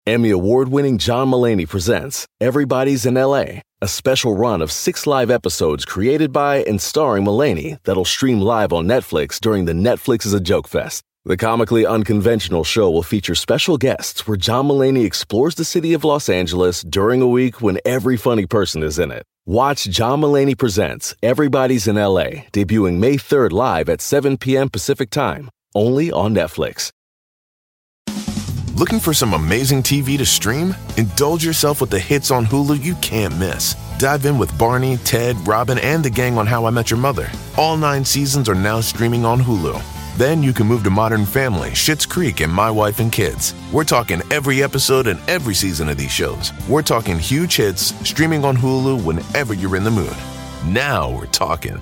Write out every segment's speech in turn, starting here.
Emmy award-winning John Mulaney presents Everybody's in L.A., a special run of 6 live episodes created by and starring Mulaney that'll stream live on Netflix during the Netflix is a Joke Fest. The comically unconventional show will feature special guests where John Mulaney explores the city of Los Angeles during a week when every funny person is in it. Watch John Mulaney Presents Everybody's in L.A., debuting May 3rd live at 7 p.m. Pacific Time, only on Netflix. Looking for some amazing TV to stream? Indulge yourself with the hits on Hulu you can't miss. Dive in with Barney, Ted, Robin, and the gang on How I Met Your Mother. All 9 seasons are now streaming on Hulu. Then you can move to Modern Family, Schitt's Creek, and My Wife and Kids. We're talking every episode and every season of these shows. We're talking huge hits, streaming on Hulu whenever you're in the mood. Now we're talking.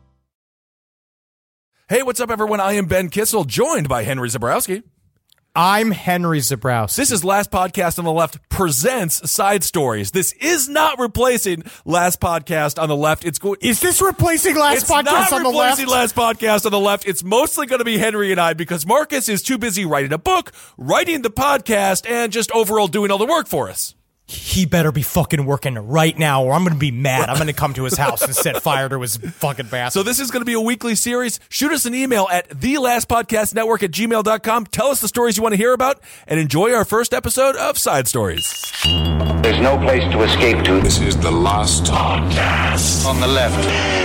Hey, what's up, everyone? I am Ben Kissel, joined by Henry Zebrowski. I'm Henry Zebrowski. This is Last Podcast on the Left presents Side Stories. This is not replacing Last Podcast on the Left. Is this replacing Last Podcast on the Left? It's not replacing Last Podcast on the Left. It's mostly going to be Henry and I because Marcus is too busy writing a book, writing the podcast, and just overall doing all the work for us. He better be fucking working right now or I'm going to be mad. I'm going to come to his house and set fire to his fucking bathroom. So this is going to be a weekly series. Shoot us an email at thelastpodcastnetwork@gmail.com. Tell us the stories you want to hear about and enjoy our first episode of Side Stories. There's no place to escape to. This is the Last Podcast On the left.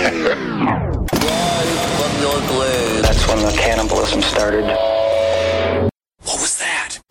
That's when the cannibalism started. What was that?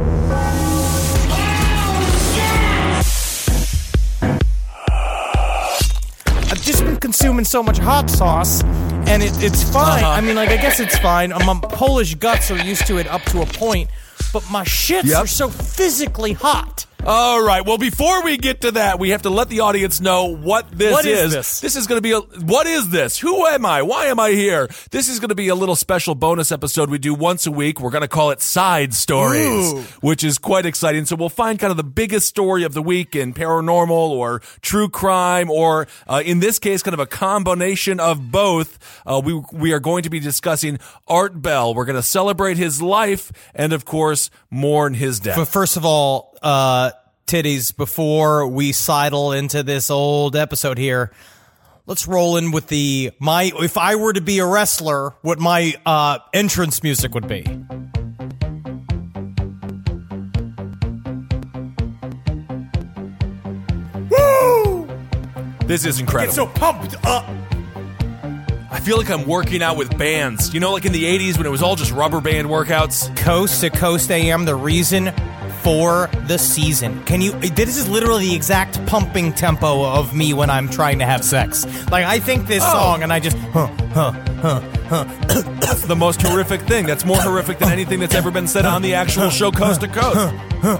I've just been consuming so much hot sauce, and it's fine. I mean, like, I guess it's fine. My Polish guts are used to it up to a point, but my shits are so physically hot. All right. Well, before we get to that, we have to let the audience know what this is. What is this? This is going to be what is this? Who am I? Why am I here? This is going to be a little special bonus episode we do once a week. We're going to call it Side Stories, which is quite exciting. So we'll find kind of the biggest story of the week in paranormal or true crime, or in this case, kind of a combination of both. We are going to be discussing Art Bell. We're going to celebrate his life and, of course, mourn his death. But first of all, titties, before we sidle into this old episode here, let's roll in with if I were to be a wrestler, what my entrance music would be. Woo! This is incredible. Get so pumped up. I feel like I'm working out with bands. You know, like in the 80s when it was all just rubber band workouts? Coast to Coast AM, the reason for the season. This is literally the exact pumping tempo of me when I'm trying to have sex. Like, I think this song and I just, That's the most horrific thing. That's more horrific than anything that's ever been said on the actual show Coast to Coast.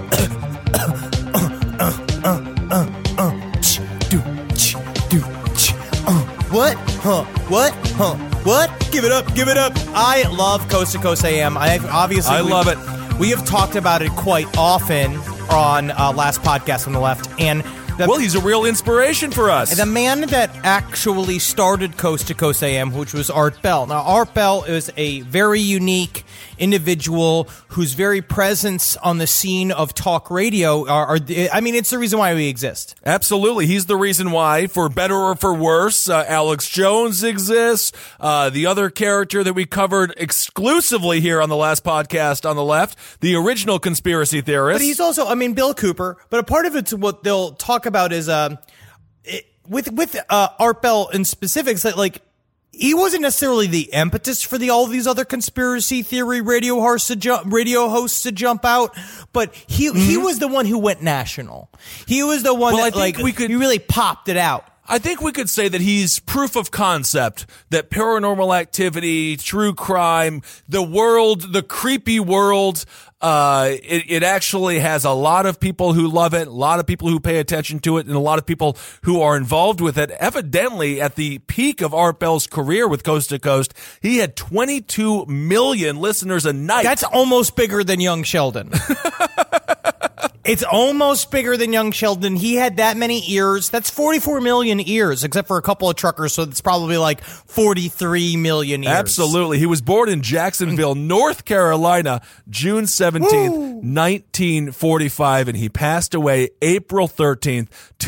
What? What? What? Give it up. Give it up. I love Coast to Coast AM. I love it. We have talked about it quite often on Last Podcast on the Left, and he's a real inspiration for us. The man that actually started Coast to Coast AM, which was Art Bell. Now, Art Bell is a very unique individual whose very presence on the scene of talk radio it's the reason why we exist. Absolutely. He's the reason why, for better or for worse, Alex Jones exists. The other character that we covered exclusively here on the Last Podcast on the Left, the original conspiracy theorist. But he's also, Bill Cooper, but a part of it's what they'll talk about is, with Art Bell in specifics, that, like, he wasn't necessarily the impetus for all these other conspiracy theory radio hosts to jump out, but he was the one who went national. He was the one he really popped it out. I think we could say that he's proof of concept that paranormal activity, true crime, the creepy world, it actually has a lot of people who love it, a lot of people who pay attention to it, and a lot of people who are involved with it. Evidently, at the peak of Art Bell's career with Coast to Coast, he had 22 million listeners a night. That's almost bigger than Young Sheldon. It's almost bigger than young Sheldon. He had that many ears. That's 44 million ears, except for a couple of truckers, so it's probably like 43 million ears. Absolutely. He was born in Jacksonville, North Carolina, June 17th, 1945, and he passed away April 13th,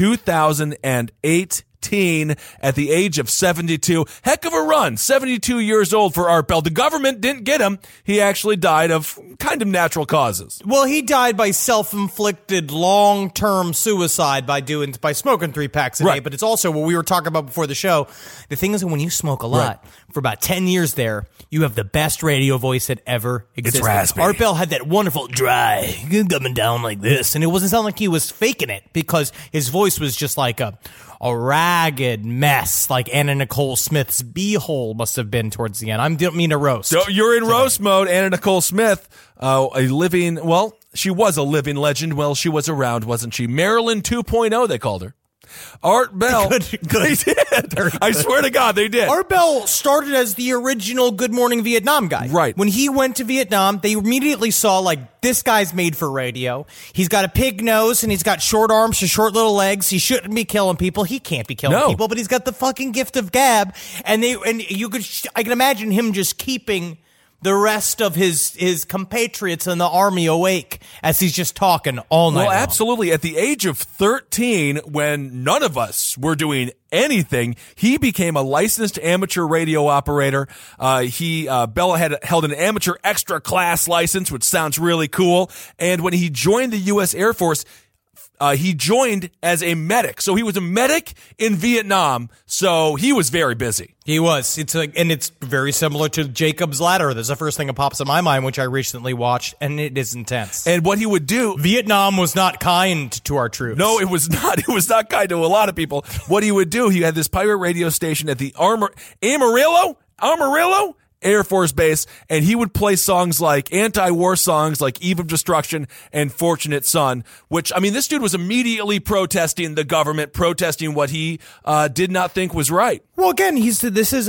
2018. At the age of 72. Heck of a run. 72 years old for Art Bell. The government didn't get him. He actually died of kind of natural causes. Well, he died by self-inflicted long-term suicide by smoking 3 packs a day. Right. But it's also what we were talking about before the show. The thing is that when you smoke a lot, for about 10 years there, you have the best radio voice that ever existed. It's raspberry. Art Bell had that wonderful dry coming down like this, and it wasn't sound like he was faking it because his voice was just like a ragged mess, like Anna Nicole Smith's beehole must have been towards the end. I don't mean to roast. So you're in roast mode. Anna Nicole Smith, she was a living legend. Well, she was around, wasn't she? Marilyn 2.0, they called her. Art Bell. Good. They did. I swear to God, they did. Art Bell started as the original Good Morning Vietnam guy. Right. When he went to Vietnam, they immediately saw, like, this guy's made for radio. He's got a pig nose and he's got short arms and short little legs. He shouldn't be killing people. He can't be killing people, but he's got the fucking gift of gab. I can imagine him just keeping the rest of his compatriots in the army awake as he's just talking all night long. Well, absolutely. At the age of 13, when none of us were doing anything, he became a licensed amateur radio operator. Bella had held an amateur extra class license, which sounds really cool. And when he joined the U.S. Air Force, he joined as a medic. So he was a medic in Vietnam. So he was very busy. He was. It's very similar to Jacob's Ladder. That's the first thing that pops in my mind, which I recently watched, and it is intense. And what he would do... Vietnam was not kind to our troops. No, it was not. It was not kind to a lot of people. What he would do, he had this pirate radio station at the Amarillo Air Force Base, and he would play songs like anti-war songs like Eve of Destruction and Fortunate Son, which, I mean, this dude was immediately protesting the government, protesting what he did not think was right. Well, again, this is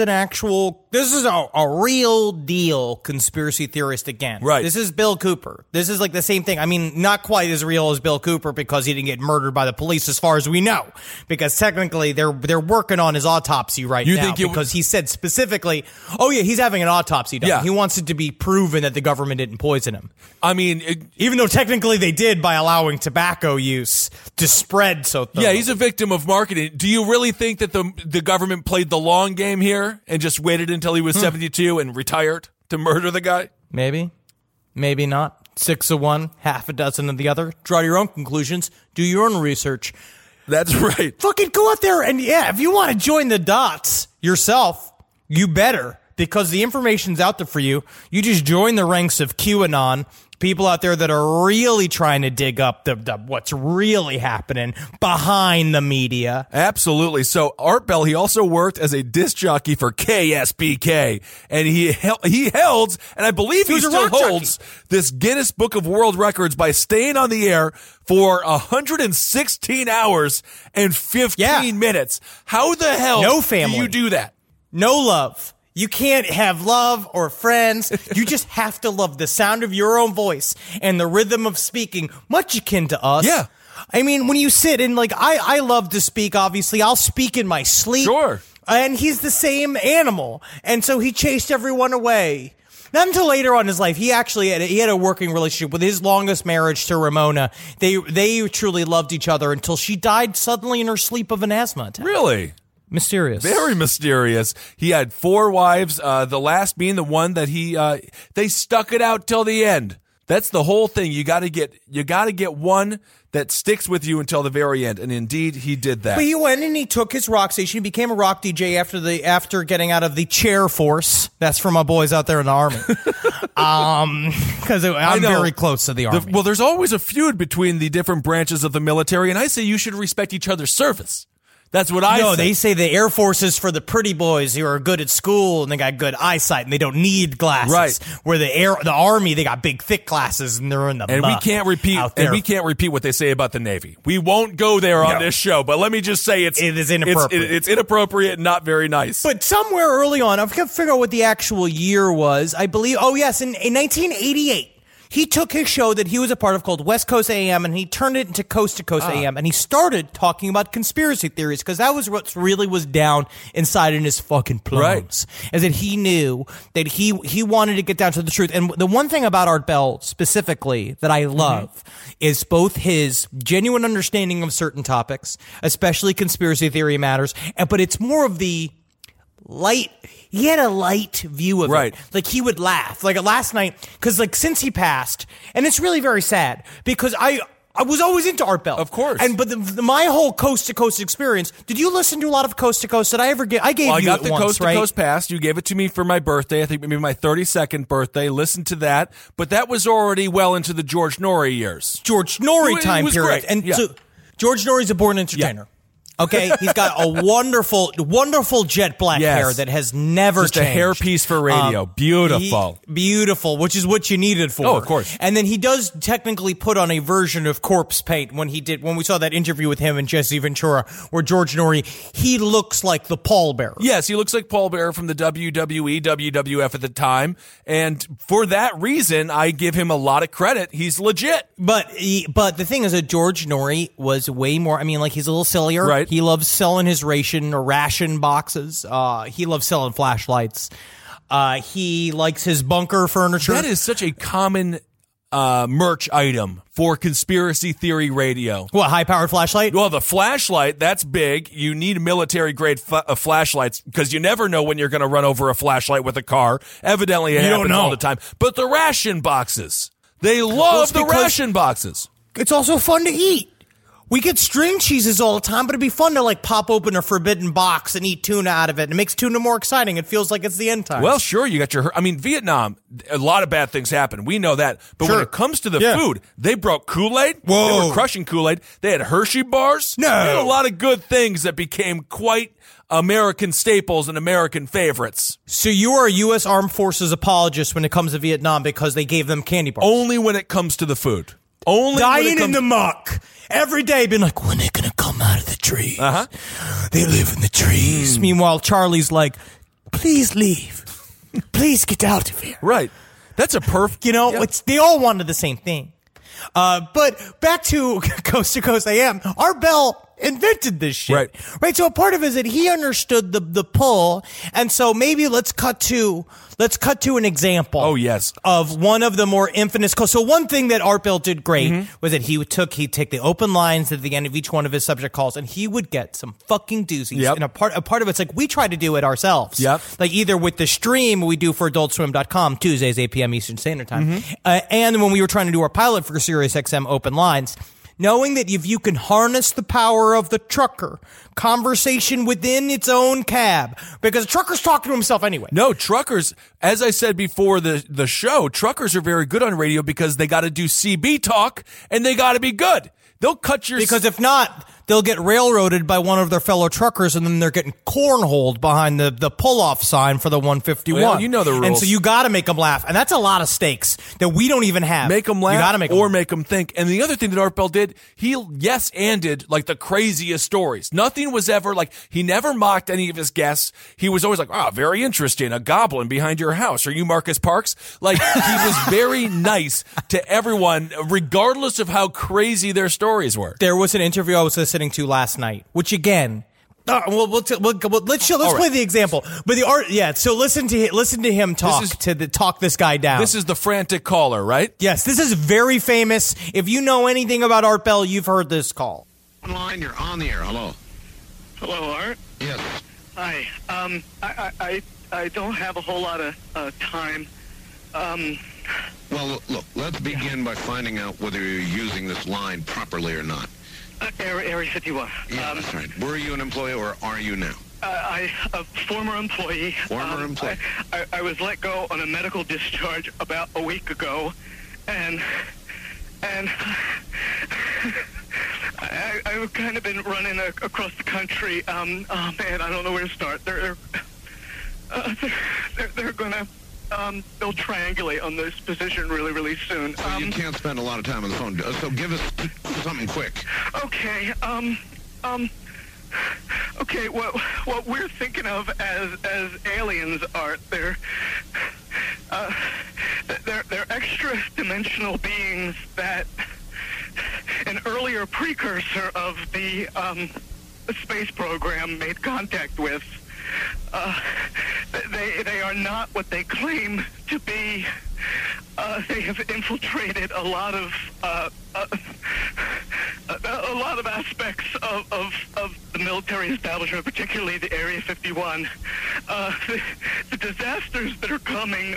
a real deal conspiracy theorist again. Right. This is Bill Cooper. This is like the same thing. I mean, not quite as real as Bill Cooper because he didn't get murdered by the police as far as we know. Because technically they're working on his autopsy right now because he said specifically, oh yeah, he's having an autopsy done. Yeah. He wants it to be proven that the government didn't poison him. I mean... even though technically they did by allowing tobacco use to spread so thoroughly. Yeah, he's a victim of marketing. Do you really think that the government played the long game here and just waited until he was 72 and retired to murder the guy? Maybe. Maybe not. 6 of one, half a dozen of the other. Draw your own conclusions. Do your own research. That's right. Fucking go out there and, yeah, if you want to join the dots yourself, you better. Because the information's out there for you. You just join the ranks of QAnon, people out there that are really trying to dig up the what's really happening behind the media. Absolutely. So Art Bell, he also worked as a disc jockey for KSBK, and he held, and I believe he still holds, this Guinness Book of World Records by staying on the air for 116 hours and 15 minutes. How the hell do you do that? No love. You can't have love or friends. You just have to love the sound of your own voice and the rhythm of speaking, much akin to us. Yeah. I mean, when you sit and like, I love to speak, obviously. I'll speak in my sleep. Sure. And he's the same animal. And so he chased everyone away. Not until later on in his life, he had a working relationship with his longest marriage to Ramona. They truly loved each other until she died suddenly in her sleep of an asthma attack. Really? Mysterious. Very mysterious. He had 4 wives, the last being the one that they stuck it out till the end. That's the whole thing. You got to get one that sticks with you until the very end. And indeed, he did that. But he went and he took his rock station. He became a rock DJ after getting out of the chair force. That's for my boys out there in the Army. Because I'm very close to the Army. Well, there's always a feud between the different branches of the military, and I say you should respect each other's service. That's what I say. No, they say the Air Force is for the pretty boys who are good at school and they got good eyesight and they don't need glasses. Right. Where the Army, they got big, thick glasses and they're in the muck. We can't repeat what they say about the Navy. We won't go there on this show, but let me just say it is inappropriate. It's inappropriate and not very nice. But somewhere early on, I've got to figure out what the actual year was. I believe, in 1988. He took his show that he was a part of called West Coast AM, and he turned it into Coast to Coast AM, and he started talking about conspiracy theories, because that was what really was down inside in his fucking plums. Is that he knew that he wanted to get down to the truth. And the one thing about Art Bell specifically that I love is both his genuine understanding of certain topics, especially conspiracy theory matters, but it's more of the light. He had a light view of it. Like, he would laugh. Like, last night, because, like, since he passed, and it's really very sad, because I was always into Art Bell. Of course. But my whole Coast to Coast experience, did you listen to a lot of Coast to Coast? Did I ever get, I gave you it once, right? I got the Coast to Coast pass. You gave it to me for my birthday. I think maybe my 32nd birthday. Listened to that. But that was already well into the George Norrie years. George Norrie time period. Great. And so George Norrie's a born entertainer. Yeah. Okay, he's got a wonderful jet black hair that has never just changed. A hairpiece for radio. Beautiful. Beautiful, which is what you needed for. Oh, of course. And then he does technically put on a version of corpse paint when we saw that interview with him and Jesse Ventura, where George Norrie, he looks like the pallbearer. Yes, he looks like Paul Bearer from the WWE, WWF at the time. And for that reason, I give him a lot of credit. He's legit. But the thing is that George Norrie was way more, I mean, like, he's a little sillier. Right. He loves selling his ration boxes. He loves selling flashlights. He likes his bunker furniture. That is such a common merch item for conspiracy theory radio. What, high-powered flashlight? Well, the flashlight, that's big. You need military-grade flashlights, because you never know when you're going to run over a flashlight with a car. Evidently, it happens all the time. But the ration boxes, they love the ration boxes. It's also fun to eat. We get string cheeses all the time, but it'd be fun to, like, pop open a forbidden box and eat tuna out of it. It makes tuna more exciting. It feels like it's the end times. Well, sure, you got Vietnam, a lot of bad things happen. We know that. But when it comes to the food, they broke Kool-Aid. Whoa. They were crushing Kool-Aid. They had Hershey bars. No. They had a lot of good things that became quite American staples and American favorites. So you are a U.S. Armed Forces apologist when it comes to Vietnam because they gave them candy bars? Only when it comes to the food. Only dying in the muck every day, being like, when are they gonna come out of the trees? They live in the trees. Meanwhile, Charlie's like, please leave, please get out of here. Right, that's a perfect. It's they all wanted the same thing. But back to Coast to Coast AM, Art Bell invented this shit. Right. So a part of it is that he understood the pull, and so maybe let's cut to an example. Oh, yes. Of one of the more infamous calls. So one thing that Art Bell did great was that he'd take the open lines at the end of each one of his subject calls, and he would get some fucking doozies. Yep. And a part of it's like we try to do it ourselves. Yep. Like either with the stream we do for AdultSwim.com Tuesdays 8 p.m. Eastern Standard Time, and when we were trying to do our pilot for SiriusXM Open Lines. Knowing that if you can harness the power of the trucker, conversation within its own cab, because a trucker's talking to himself anyway. No, truckers, as I said before the show, truckers are very good on radio because they got to do CB talk and they got to be good. They'll cut your... Because if not, they'll get railroaded by one of their fellow truckers, and then they're getting cornholed behind the pull-off sign for the 151. Well, you know the rules. And so you got to make them laugh. And that's a lot of stakes that we don't even have. Make them laugh you gotta make them or laugh. make them think. And the other thing that Art Bell did, he yes-anded like the craziest stories. Nothing was ever like, he never mocked any of his guests. He was always like, very interesting, a goblin behind your house. Are you Marcus Parks? Like, he was very nice to everyone, regardless of how crazy their stories were. There was an interview I was listening to last night, which again, let's play the example. But the art, so listen to him talk this guy down. This is the frantic caller, right? Yes, this is very famous. If you know anything about Art Bell, you've heard this call. Online, you're on the air. Hello. Hello, Art. Yes. Hi. I don't have a whole lot of time. Well, look, let's begin by finding out whether you're using this line properly or not. Area 51. Yeah, that's right. Were you an employee or are you now? A former employee. Former employee. I was let go on a medical discharge about a week ago, and I've kind of been running across the country. Oh man, I don't know where to start. They're gonna they'll triangulate on this position really, really soon. So you can't spend a lot of time on the phone. So give us something quick. Okay. Okay. What we're thinking of as aliens, Art, they're extra-dimensional beings that an earlier precursor of the space program made contact with. They are not what they claim to be. They have infiltrated a lot of aspects of the military establishment, particularly the Area 51. The disasters that are coming,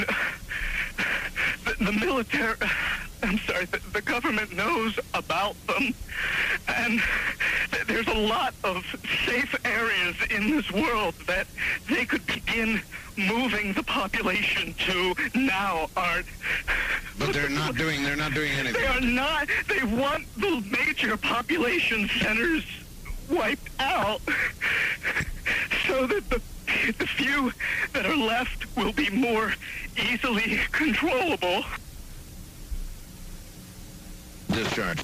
the military, the government knows about them, and there's a lot of safe areas in this world that they could begin moving the population to now, Art. But they're not doing anything. They are not. They want the major population centers wiped out so that the few that are left will be more easily controllable. Discharge.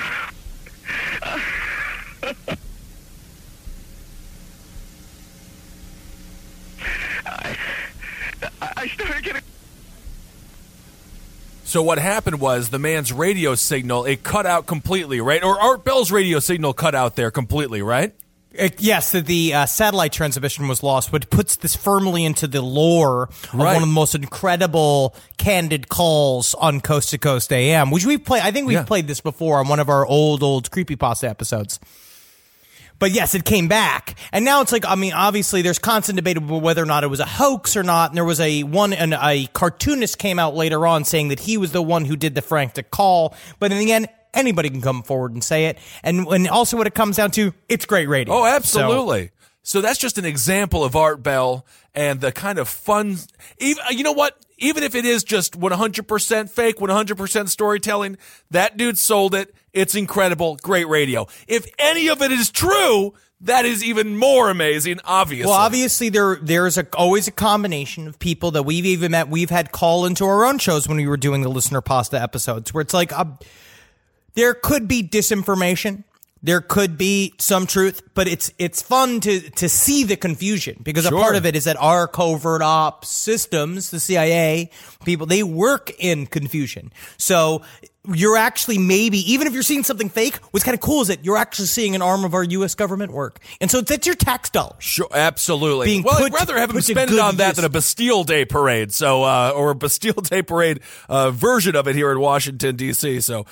I started getting... So what happened was the man's radio signal, it cut out completely, right? Or Art Bell's radio signal cut out there completely, right? Yes, the satellite transmission was lost, which puts this firmly into the lore of one of the most incredible candid calls on Coast to Coast AM, which we've played. I think we've played this before on one of our old creepypasta episodes. But yes, it came back, and now it's like, I mean, obviously there's constant debate about whether or not it was a hoax or not. And there was a cartoonist came out later on saying that he was the one who did the frantic call. But in the end, anybody can come forward and say it. And also what it comes down to, it's great radio. Oh, absolutely. So that's just an example of Art Bell and the kind of fun, you know what? Even if it is just 100% fake, 100% storytelling, that dude sold it. It's incredible. Great radio. If any of it is true, that is even more amazing, obviously. Well, obviously, there's always a combination of people that we've even met. We've had call into our own shows when we were doing the Listener Pasta episodes, where it's like, there could be disinformation. There could be some truth, but it's fun to see the confusion, because a part of it is that our covert ops systems, the CIA people, they work in confusion. So you're actually, maybe, even if you're seeing something fake, what's kind of cool is that you're actually seeing an arm of our U.S. government work. And so that's your tax dollars. Sure, absolutely. I'd rather have them spend it on that than a Bastille Day parade. So, or a Bastille Day parade version of it here in Washington, D.C. So,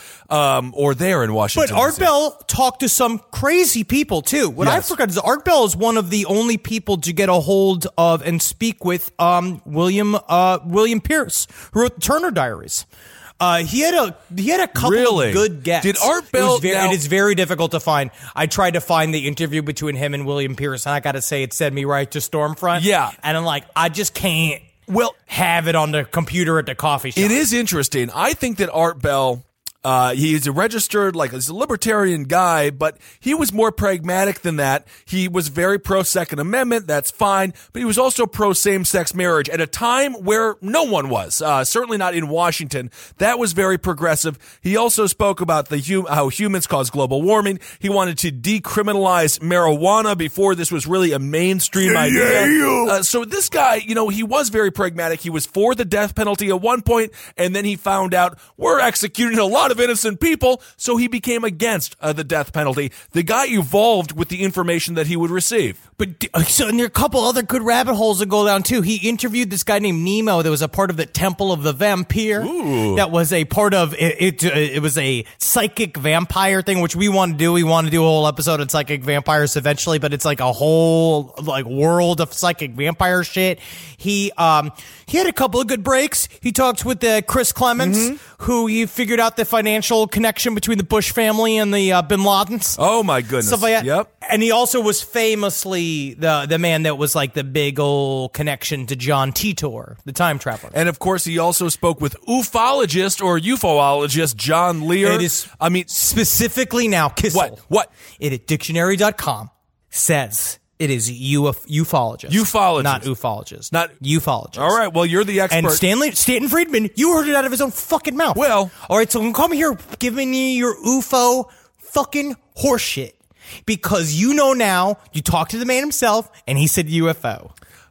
or there in Washington, But Art Bell talked to some crazy people, too. What I forgot is Art Bell is one of the only people to get a hold of and speak with William Pierce, who wrote the Turner Diaries. He had a couple of good guests. Did Art Bell? It is very difficult to find. I tried to find the interview between him and William Pierce, and I got to say, it sent me right to Stormfront. Yeah, and I'm like, I just can't. Have it on the computer at the coffee shop. It is interesting. I think that Art Bell. He's a registered, he's a libertarian guy, but he was more pragmatic than that. He was very pro-Second Amendment, that's fine, but he was also pro-same-sex marriage at a time where no one was, certainly not in Washington. That was very progressive. He also spoke about how humans cause global warming. He wanted to decriminalize marijuana before this was really a mainstream idea. So this guy, he was very pragmatic. He was for the death penalty at one point, and then he found out we're executing a lot of innocent people, so he became against the death penalty. The guy evolved with the information that he would receive. But so, and there are a couple other good rabbit holes to go down too. He interviewed this guy named Nemo that was a part of the Temple of the Vampire. Ooh. That was a part of it. It was a psychic vampire thing, which we want to do. We want to do a whole episode on psychic vampires eventually, but it's like a whole world of psychic vampire shit. He had a couple of good breaks. He talked with Chris Clements, who he figured out the financial connection between the Bush family and the Bin Ladens. Oh my goodness! Stuff like that. Yep. And he also was famously the man that was like the big old connection to John Titor, the time traveler. And of course, he also spoke with ufologist or ufologist John Lear. It is, specifically now, Kissel. What? It at dictionary.com says it is ufologist. Ufologist. Not ufologist. Not ufologist. All right, well, you're the expert. And Stanton Friedman, you heard it out of his own fucking mouth. Well. All right, so come here giving me your UFO fucking horseshit. Because now, you talked to the man himself, and he said UFO.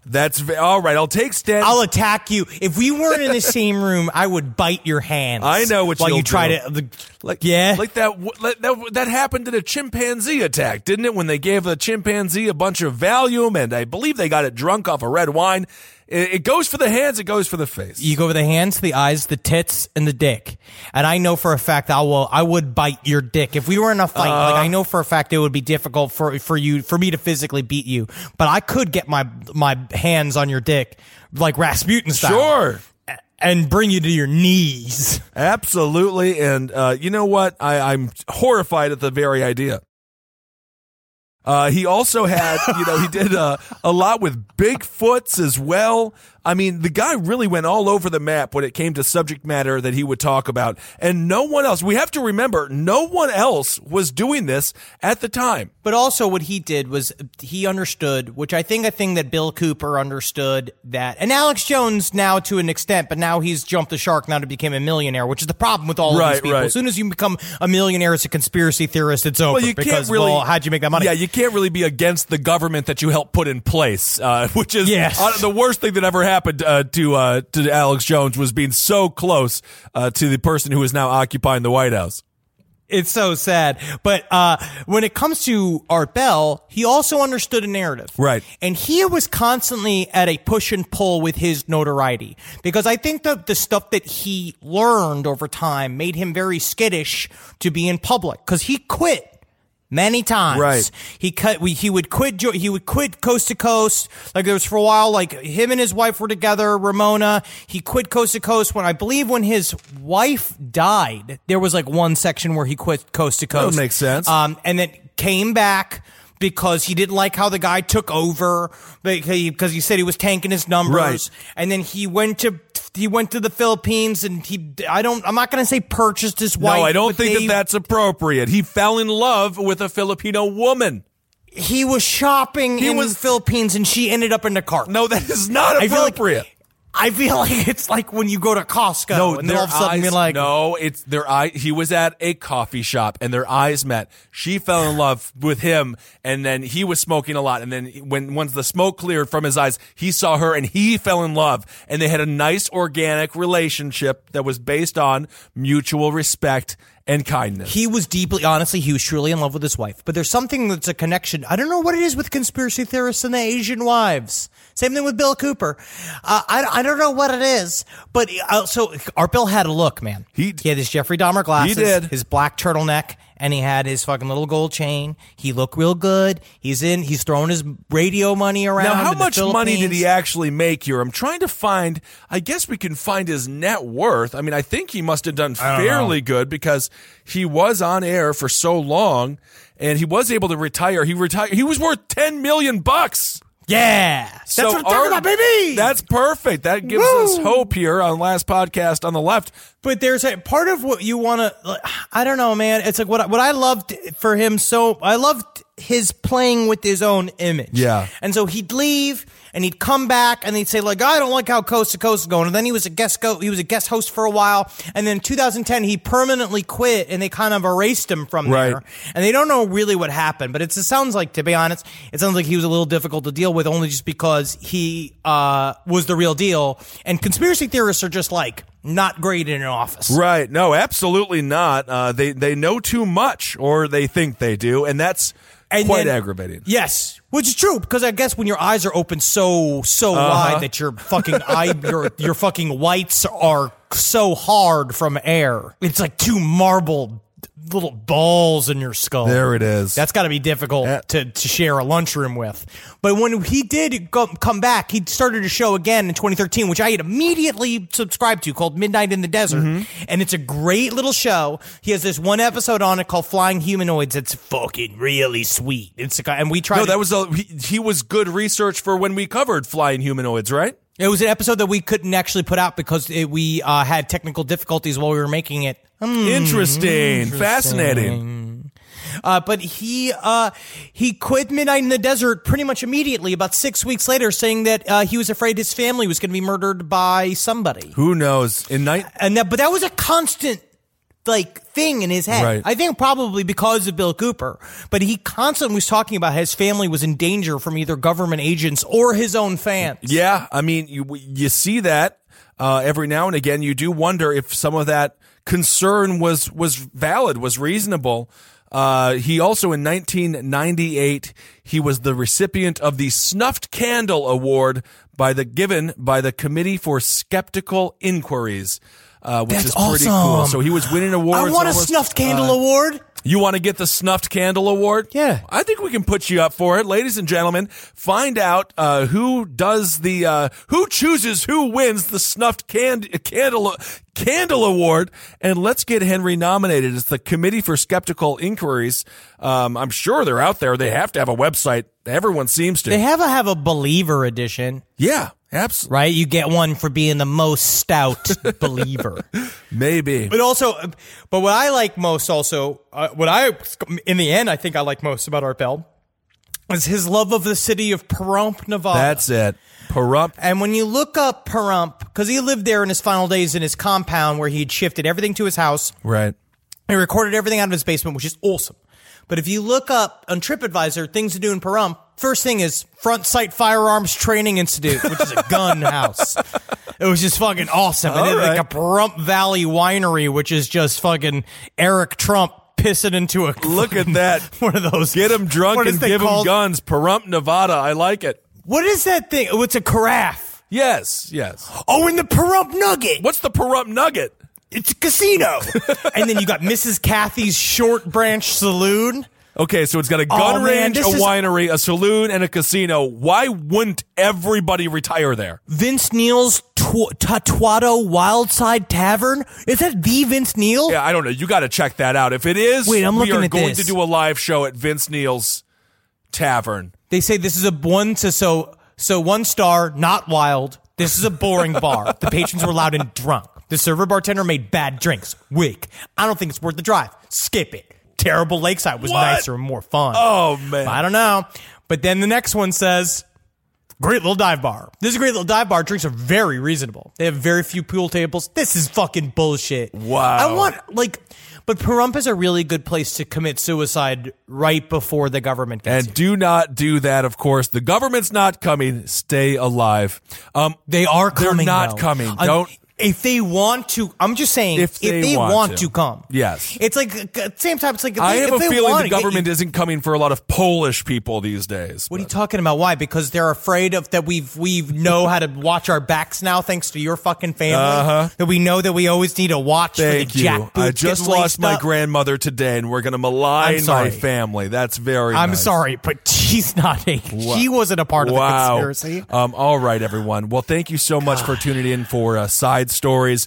All right, I'll take Stan. I'll attack you. If we weren't in the same room, I would bite your hands. I know what while you'll you try do. to. Like that happened in a chimpanzee attack, didn't it? When they gave a chimpanzee a bunch of Valium, and I believe they got it drunk off of red wine. It goes for the hands. It goes for the face. You go for the hands, the eyes, the tits, and the dick. And I know for a fact I would bite your dick if we were in a fight. I know for a fact it would be difficult for me to physically beat you, but I could get my hands on your dick like Rasputin style. Sure. And bring you to your knees. Absolutely. And you know what? I'm horrified at the very idea. He also had, he did a lot with Bigfoots as well. I mean, the guy really went all over the map when it came to subject matter that he would talk about. And no one else, we have to remember, no one else was doing this at the time. But also what he did was he understood, which I think a thing that Bill Cooper understood that, and Alex Jones now to an extent, but now he's jumped the shark now to become a millionaire, which is the problem with all of these people. As soon as you become a millionaire as a conspiracy theorist, it's over. Well, you can't really, how'd you make that money? Yeah, you can't really be against the government that you helped put in place, which is the worst thing that ever happened to Alex Jones was being so close to the person who is now occupying the White House. It's so sad. But when it comes to Art Bell, he also understood a narrative. Right. And he was constantly at a push and pull with his notoriety. Because I think that the stuff that he learned over time made him very skittish to be in public. Because he quit many times. Right. He would quit Coast to Coast. Like there was for a while, like him and his wife were together, Ramona. He quit Coast to Coast when his wife died. There was like one section where he quit Coast to Coast. That makes sense. And then came back because he didn't like how the guy took over because he said he was tanking his numbers. Right. And then he went to the Philippines and I'm not going to say purchased his wife. No, I don't think that's appropriate. He fell in love with a Filipino woman. He was shopping in the Philippines and she ended up in the cart. No, that is not appropriate. I feel like it's like when you go to Costco and then all of a sudden you're like... No, it's their eye. He was at a coffee shop and their eyes met. She fell in love with him and then he was smoking a lot. And then once the smoke cleared from his eyes, he saw her and he fell in love. And they had a nice organic relationship that was based on mutual respect and kindness. He was he was truly in love with his wife. But there's something that's a connection. I don't know what it is with conspiracy theorists and the Asian wives. Same thing with Bill Cooper. I don't know what it is. But so Art Bell had a look, man. He had his Jeffrey Dahmer glasses. He did. His black turtleneck. And he had his fucking little gold chain. He looked real good. He's throwing his radio money around. Now, how much Philippines. money did he actually make here? I'm trying to find, I guess we can find his net worth. I mean, I think he must have done fairly good because he was on air for so long and he was able to retire. He was worth $10 million. Yeah. That's what I'm talking about, baby. That's perfect. That gives us hope here on Last Podcast on the Left. But there's a part of what you want to, I don't know, man. It's like what I loved for him. So I loved his playing with his own image. Yeah. And so he'd leave and he'd come back and he'd say like, I don't like how Coast to Coast is going. And then he was a guest host for a while. And then in 2010, he permanently quit and they kind of erased him from there. And they don't know really what happened, but it sounds like, to be honest, it sounds like he was a little difficult to deal with only just because he, was the real deal. And conspiracy theorists are just like, not great in an office. Right. No, absolutely not. They know too much or they think they do. And that's quite aggravating. Yes. Which is true, because I guess when your eyes are open so wide that your fucking your fucking whites are so hard from air. It's like two marble little balls in your skull. There it is. That's got to be difficult to share a lunchroom with. But when he did come back, he started a show again in 2013, which I had immediately subscribed to, called Midnight in the Desert. Mm-hmm. And it's a great little show. He has this one episode on it called Flying Humanoids. It's fucking really sweet. And we tried. No, that was he was good research for when we covered Flying Humanoids, right? It was an episode that we couldn't actually put out because we had technical difficulties while we were making it. Interesting. Fascinating. But he quit Midnight in the Desert pretty much immediately, about 6 weeks later, saying that he was afraid his family was going to be murdered by somebody. Who knows? But that was a constant like thing in his head. Right. I think probably because of Bill Cooper, but he constantly was talking about his family was in danger from either government agents or his own fans. Yeah, I mean, you see that every now and again. You do wonder if some of that concern was valid, was reasonable. He also, in 1998, he was the recipient of the Snuffed Candle Award given by the Committee for Skeptical Inquiries, which That's is pretty awesome. cool. So he was winning awards. I want a Snuffed Candle Award. You want to get the Snuffed Candle Award? Yeah. I think we can put you up for it. Ladies and gentlemen, find out who chooses who wins the Snuffed Candle Award, and let's get Henry nominated. It's the Committee for Skeptical Inquiries. I'm sure they're out there. They have to have a website. Everyone seems to. They have a believer edition. Yeah, absolutely. Right? You get one for being the most stout believer. Maybe. But what I like most also, in the end, I think I like most about Art Bell is his love of the city of Pahrump, Nevada. That's it. Pahrump. And when you look up Pahrump, because he lived there in his final days in his compound where he'd shifted everything to his house. Right. He recorded everything out of his basement, which is awesome. But if you look up on TripAdvisor, things to do in Pahrump, first thing is Front Sight Firearms Training Institute, which is a gun house. It was just fucking awesome. And then like a Pahrump Valley Winery, which is just fucking Eric Trump pissing into a... Look at that. One of those. Get him drunk and give him guns. Pahrump, Nevada. I like it. What is that thing? Oh, it's a carafe. Yes. Oh, and the Pahrump Nugget. What's the Pahrump Nugget? It's a casino. And then you got Mrs. Kathy's Short Branch Saloon. Okay, so it's got a gun range, a winery, a saloon, and a casino. Why wouldn't everybody retire there? Vince Neil's Tatuado Wildside Tavern? Is that the Vince Neil? Yeah, I don't know. You got to check that out. If it is, Wait, I'm looking we are at going this. to do a live show at Vince Neil's Tavern. They say this is a 1 to so 1 star, not wild. This is a boring bar. The patrons were loud and drunk. The server bartender made bad drinks. Weak. I don't think it's worth the drive. Skip it. Terrible Lakeside was nicer and more fun. Oh, man. I don't know. But then the next one says, great little dive bar. This is a great little dive bar. Drinks are very reasonable. They have very few pool tables. This is fucking bullshit. Wow. But Pahrump is a really good place to commit suicide right before the government gets And do not do that, of course. The government's not coming. Stay alive. They are coming. They're not though. coming. Don't. If they want to, I'm just saying, if they want to come. Yes. It's like, at the same time, it's like, I have a feeling the government isn't coming for a lot of Polish people these days. What are you talking about? Why? Because they're afraid of that we know how to watch our backs now thanks to your fucking family. That we know that we always need to watch for the Thank you. jackboots I just getting lost laced my up. grandmother today, and we're going to malign my family. That's very I'm nice. sorry, but she's not she wasn't a part of the conspiracy. All right, everyone. Well, thank you so much for tuning in for Side Stories.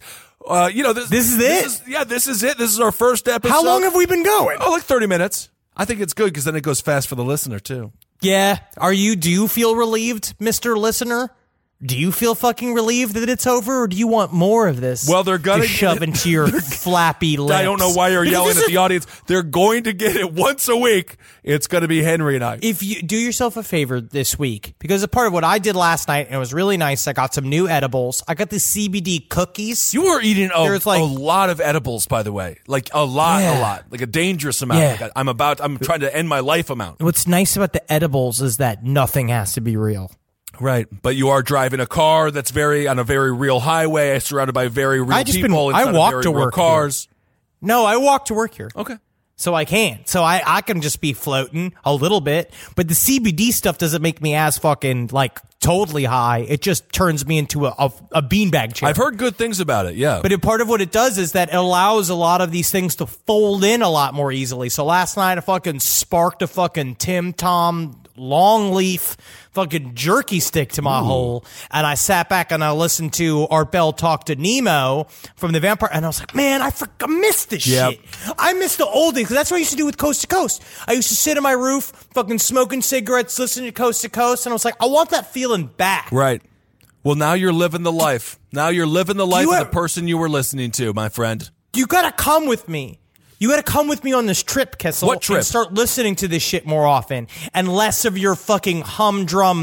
This is it. This is it. This is our first episode. How long have we been going? Oh, like 30 minutes. I think it's good because then it goes fast for the listener too. Yeah. Do you feel relieved, Mr. Listener? Do you feel fucking relieved that it's over, or do you want more of this? Well, they're gonna shove into your flappy lips. I don't know why you're yelling at the audience. They're going to get it once a week. It's going to be Henry and I. If you do yourself a favor this week, because a part of what I did last night, and it was really nice. I got some new edibles. I got the CBD cookies. You are eating a lot of edibles, by the way. Like a lot, like a dangerous amount. Yeah. Like I'm trying to end my life amount. What's nice about the edibles is that nothing has to be real. Right, but you are driving a car that's on a very real highway, surrounded by very real people. I walk to work. Cars. Here. No, I walk to work here. Okay, so I can. So I can just be floating a little bit, but the CBD stuff doesn't make me as fucking like totally high. It just turns me into a beanbag chair. I've heard good things about it. Yeah, but part of what it does is that it allows a lot of these things to fold in a lot more easily. So last night I fucking sparked a fucking Tim Tom long leaf fucking jerky stick to my hole, and I sat back and I listened to Art Bell talk to Nemo from the Vampire, and I was like, man, I missed this shit. I missed the old days, because that's what I used to do with Coast to Coast. I used to sit on my roof fucking smoking cigarettes, listening to Coast, and I was like, I want that feeling back. Right. Well, now you're living the life. Now you're living the life of the person you were listening to, my friend. You gotta come with me. You got to come with me on this trip, Kessel. What trip? And start listening to this shit more often and less of your fucking humdrum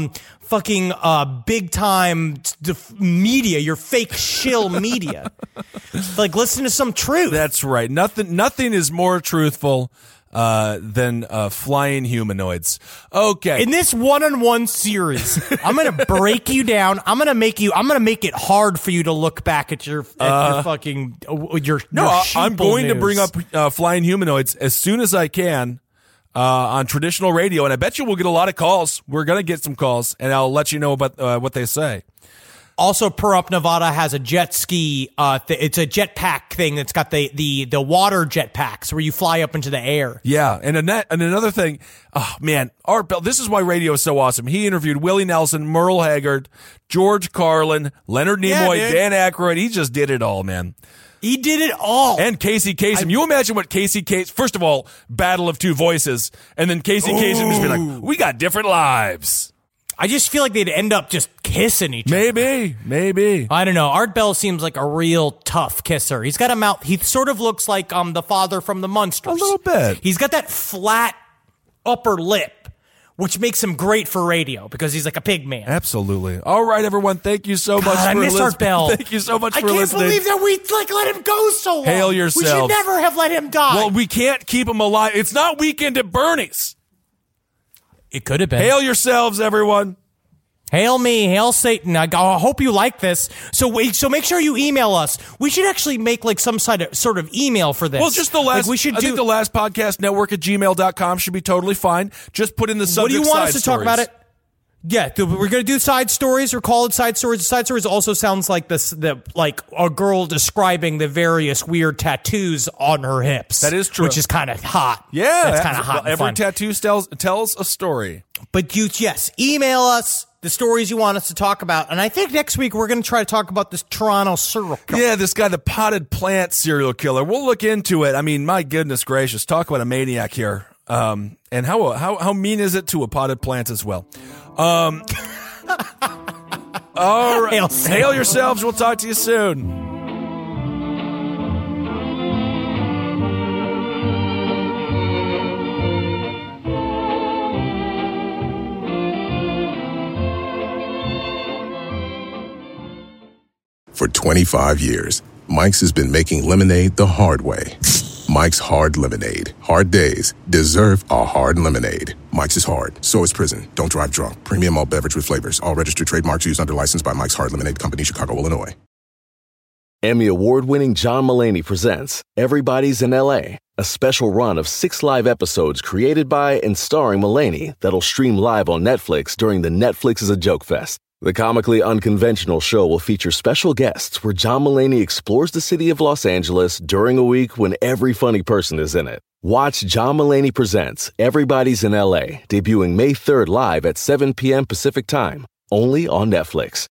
fucking big time media, your fake shill media. Like, listen to some truth. That's right. Nothing is more truthful than flying humanoids. Okay. In this one-on-one series, I'm going to break you down. I'm going to make it hard for you to look back at your fucking your I'm going to news. bring up flying humanoids as soon as I can on traditional radio, and I bet you we'll get a lot of calls. We're going to get some calls, and I'll let you know about what they say. Also, Pahrump, Nevada has a jet ski. It's a jetpack thing. It's got the water jetpacks where you fly up into the air. Yeah, and another thing, oh man, Art Bell. This is why radio is so awesome. He interviewed Willie Nelson, Merle Haggard, George Carlin, Leonard Nimoy, Dan Aykroyd. He just did it all, man. He did it all. And Casey Kasem. You imagine what Casey Kasem, first of all, battle of two voices, and then Casey Kasem just be like, we got different lives. I just feel like they'd end up just kissing each other. Maybe. I don't know. Art Bell seems like a real tough kisser. He's got a mouth. He sort of looks like the father from the Munsters. A little bit. He's got that flat upper lip, which makes him great for radio because he's like a pig man. Absolutely. All right, everyone. Thank you so much for I miss listening. Art Bell. Thank you so much for listening. I can't believe that we let him go so long. Hail yourselves. We should never have let him die. Well, we can't keep him alive. It's not Weekend at Bernie's. It could have been. Hail yourselves, everyone. Hail me, hail Satan. I hope you like this. So make sure you email us. We should actually make like some sort of email for this. Well, just the last, I think the last podcast network at gmail.com should be totally fine. Just put in the subject. What do you want us to stories. talk about it? Yeah, we're going to do side stories or call it side stories. Side stories also sounds like like a girl describing the various weird tattoos on her hips. That is true. Which is kind of hot. Yeah. That's kind of hot. Every fun. tattoo tells a story. But email us the stories you want us to talk about. And I think next week we're going to try to talk about this Toronto serial killer. Yeah, this guy, the potted plant serial killer. We'll look into it. I mean, my goodness gracious. Talk about a maniac here. And how mean is it to a potted plant as well? All right. Hail yourselves. We'll talk to you soon. For 25 years, Mike's has been making lemonade the hard way. Mike's Hard Lemonade. Hard days deserve a hard lemonade. Mike's is hard, so is prison. Don't drive drunk. Premium malt beverage with flavors. All registered trademarks used under license by Mike's Hard Lemonade Company, Chicago, Illinois. Emmy award-winning John Mulaney presents Everybody's in LA, a special run of 6 live episodes created by and starring Mulaney that'll stream live on Netflix during the Netflix is a Joke Fest. The comically unconventional show will feature special guests where John Mulaney explores the city of Los Angeles during a week when every funny person is in it. Watch John Mulaney Presents Everybody's in LA, debuting May 3rd live at 7 p.m. Pacific Time, only on Netflix.